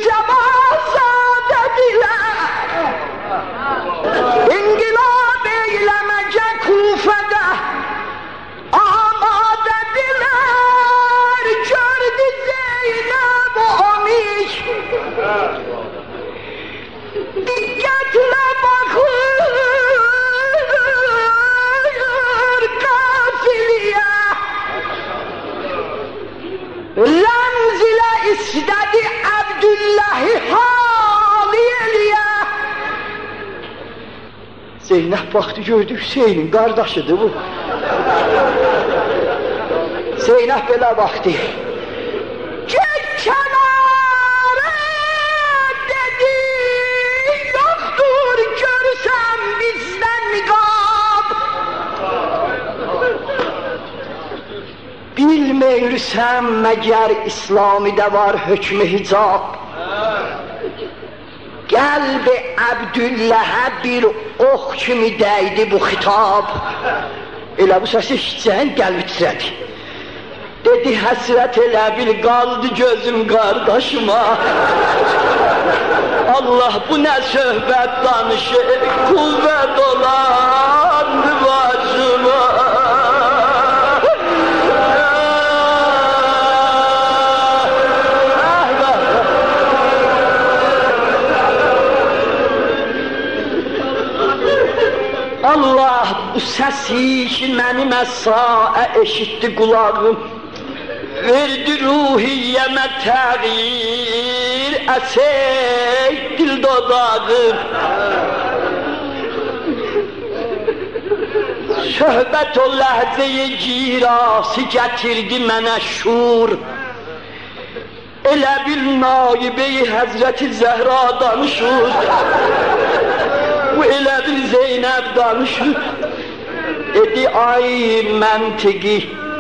cemazadediler. İnkılap eylemece Kufede amadediler. Gördü Zeynep onu dikkatle bakır kafiliye. Remzile istedi Abdullah'ı haliyeliye. Zeynep baktı gördü Hüseyin'in kardeşidir bu. Zeynep böyle baktı. Geç kenara dedi. Yoktur görsem bizden nikab. Bilmeyirsem meğer İslami'de var hükmü hicab. Kalbi Abdullah'a bir ox kimi değdi bu hitap. Elə bu səsi işitcəyin qəlbi titrədi. Dedi həsrət elə bil qaldı gözüm qardaşıma. Allah bu nə söhbət danışır, qüvvət olandı başıma. Allah bu səsi ki mənim əsaə eşitdi qulağım. Verdi ruhiyyəmə təğyir, əsey dil dodağım. Söhbət o ləhzəyi girası gətirdi mənə şur. Elə bil naibe-i Həzrəti Zəhra danışır. Bu elə bir Zeynəb danışır. Dedi ay məntiqi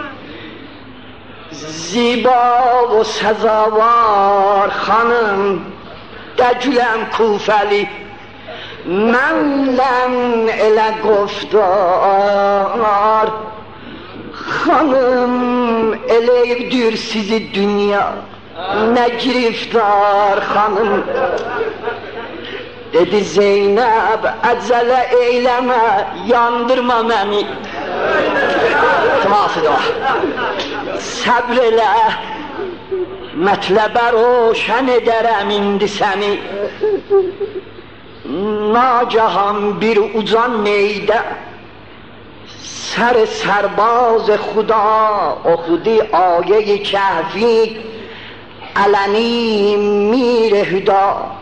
ziba və səzavar xanım dəcüləm Kufəli mənlən elə qoftar xanım eləyibdir sizi dünya nə giriftar xanım. Dedi Zeynəb əcələ eyləmə yandırma məni. Tımasıdır o. Səbr elə mətləbə roşən edərəm indi səni. Nagahan bir ucan neydə sər sərbaz xuda oxudi ayə-i kəhfi ələni mir hüda.